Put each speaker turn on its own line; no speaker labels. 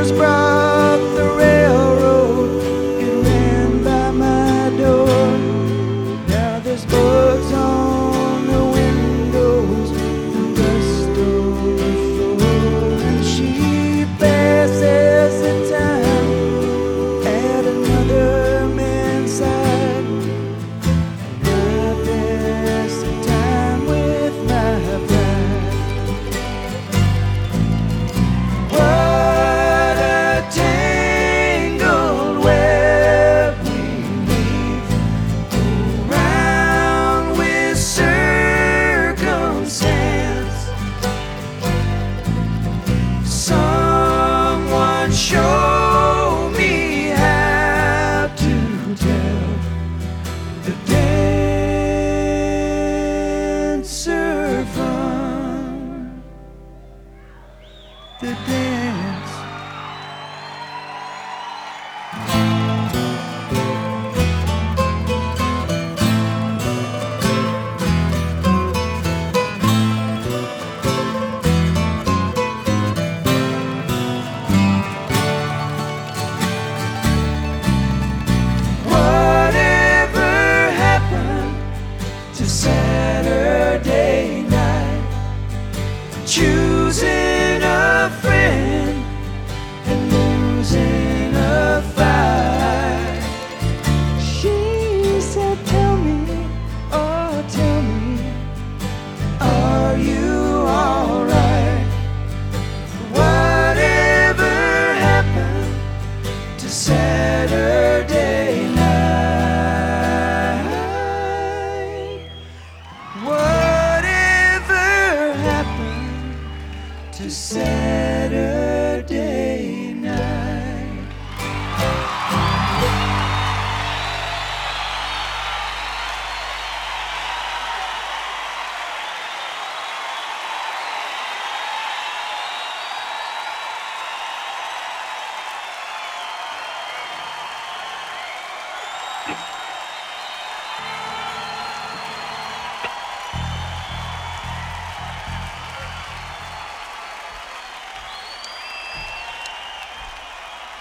neighbors brought the railroad. It ran by my door. Now there's bugs on the windows, the rust on the floor, and she passes the time at another man's side. I pass the time with my bride. What a tangled web we weave around with circumstance. Someone show me how to tell the dancer from the dance. Whatever happened to Saturday night? Choosing a friend and losing a fight. She said, tell me, oh tell me, are you alright? Whatever happened to Saturday night? Whatever happened to Saturday?